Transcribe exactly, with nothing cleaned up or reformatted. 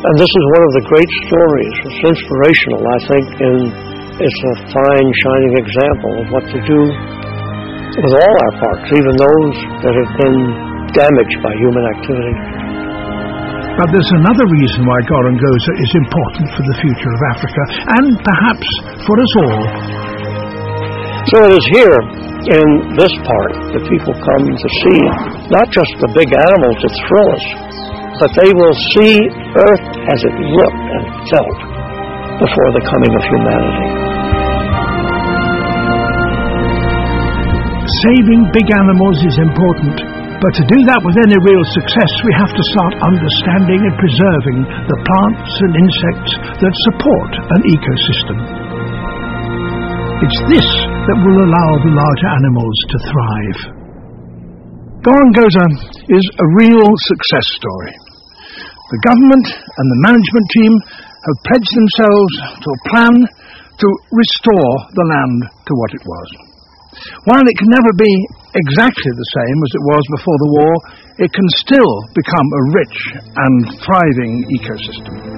And this is one of the great stories. It's inspirational, I think, and it's a fine, shining example of what to do with all our parks, even those that have been damaged by human activity. But there's another reason why Gorongosa is important for the future of Africa, and perhaps for us all. So it is here in this park that people come to see not just the big animals that thrill us, but they will see Earth as it looked and felt before the coming of humanity. Saving big animals is important, but to do that with any real success, we have to start understanding and preserving the plants and insects that support an ecosystem. It's this that will allow the larger animals to thrive. Gorongosa is a real success story. The government and the management team have pledged themselves to a plan to restore the land to what it was. While it can never be exactly the same as it was before the war, it can still become a rich and thriving ecosystem.